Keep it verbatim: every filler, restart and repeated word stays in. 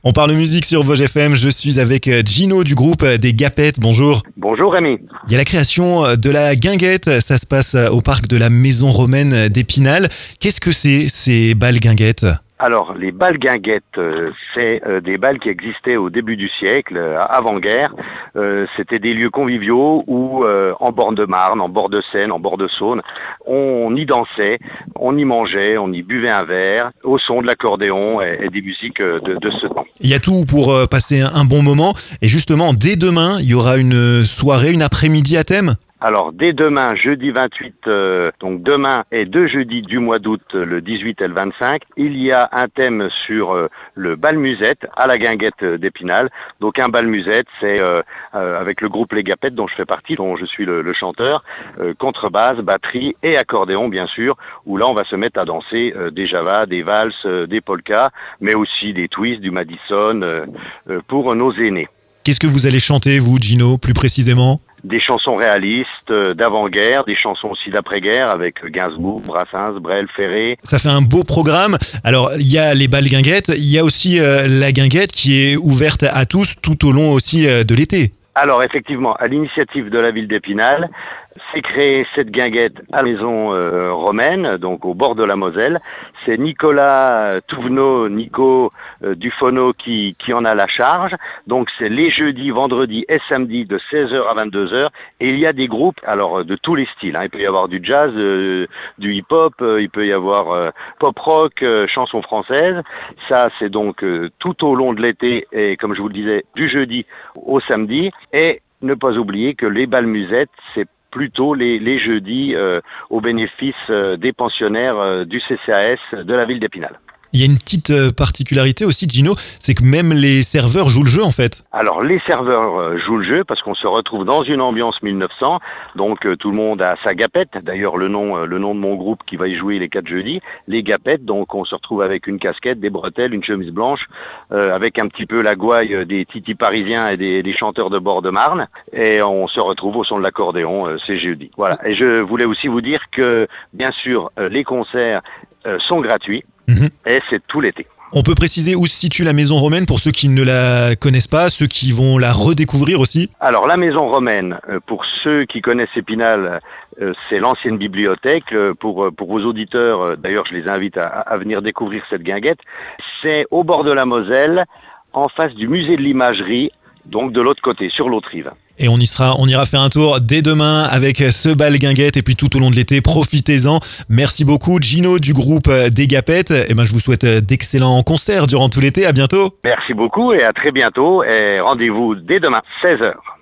On parle musique sur Vosges F M, je suis avec Gino du groupe des Gapettes, bonjour. Bonjour Rémi. Il y a la création de la guinguette, ça se passe au parc de la Maison Romaine d'Épinal. Qu'est-ce que c'est ces balles guinguettes ? Alors, les balles guinguettes, euh, c'est euh, des balles qui existaient au début du siècle, euh, avant-guerre. Euh, c'était des lieux conviviaux où, euh, en bord de Marne, en bord de Seine, en bord de Saône, on y dansait, on y mangeait, on y buvait un verre, au son de l'accordéon et, et des musiques euh, de, de ce temps. Il y a tout pour euh, passer un bon moment. Et justement, dès demain, il y aura une soirée, une après-midi à thème ? Alors, dès demain, jeudi vingt-huit, euh, donc demain et deux jeudis du mois d'août, le dix-huit et le vingt-cinq, il y a un thème sur euh, le bal musette à la guinguette d'Épinal. Donc, un bal musette, c'est euh, euh, avec le groupe Les Gapettes dont je fais partie, dont je suis le, le chanteur, euh, contrebasse, batterie et accordéon, bien sûr, où là, on va se mettre à danser euh, des javas, des valses, euh, des polkas, mais aussi des twists, du Madison, euh, euh, pour nos aînés. Qu'est-ce que vous allez chanter, vous, Gino, plus précisément ? Des chansons réalistes d'avant-guerre, des chansons aussi d'après-guerre avec Gainsbourg, Brassens, Brel, Ferré. Ça fait un beau programme. Alors, il y a les balles guinguettes, il y a aussi euh, la guinguette qui est ouverte à tous tout au long aussi euh, de l'été. Alors effectivement, à l'initiative de la ville d'Épinal, s'est créée cette guinguette à la Maison euh, Romaine, donc au bord de la Moselle. C'est Nicolas Touvenot, Nico euh, Dufono qui, qui en a la charge. Donc c'est les jeudis, vendredis et samedis de seize heures à vingt-deux heures. Et il y a des groupes alors de tous les styles. Hein. Il peut y avoir du jazz, euh, du hip-hop, euh, il peut y avoir euh, pop-rock, euh, chansons françaises. Ça c'est donc euh, tout au long de l'été et comme je vous le disais, du jeudi au samedi. Et ne pas oublier que les balles musettes, c'est plutôt les, les jeudis euh, au bénéfice euh, des pensionnaires euh, du C C A S de la ville d'Épinal. Il y a une petite particularité aussi, Gino, c'est que même les serveurs jouent le jeu en fait. Alors les serveurs euh, jouent le jeu parce qu'on se retrouve dans une ambiance mille neuf cents, donc euh, tout le monde a sa gapette, d'ailleurs le nom, euh, le nom de mon groupe qui va y jouer les quatre jeudis, les gapettes, donc on se retrouve avec une casquette, des bretelles, une chemise blanche, euh, avec un petit peu la gouaille des titis parisiens et des, des chanteurs de bord de Marne, et on se retrouve au son de l'accordéon, euh, c'est jeudi. Voilà. Et je voulais aussi vous dire que bien sûr euh, les concerts euh, sont gratuits. Mmh. Et c'est tout l'été. On peut préciser où se situe la Maison Romaine pour ceux qui ne la connaissent pas, ceux qui vont la redécouvrir aussi. Alors la Maison Romaine, pour ceux qui connaissent Épinal, c'est l'ancienne bibliothèque. Pour, pour vos auditeurs, d'ailleurs je les invite à, à venir découvrir cette guinguette. C'est au bord de la Moselle, en face du musée de l'imagerie, donc de l'autre côté, sur l'autre rive. Et on y sera, on ira faire un tour dès demain avec ce bal guinguette et puis tout au long de l'été, profitez-en. Merci beaucoup Gino du groupe des Gapettes. Et ben je vous souhaite d'excellents concerts durant tout l'été. À bientôt. Merci beaucoup et à très bientôt et rendez-vous dès demain, seize heures.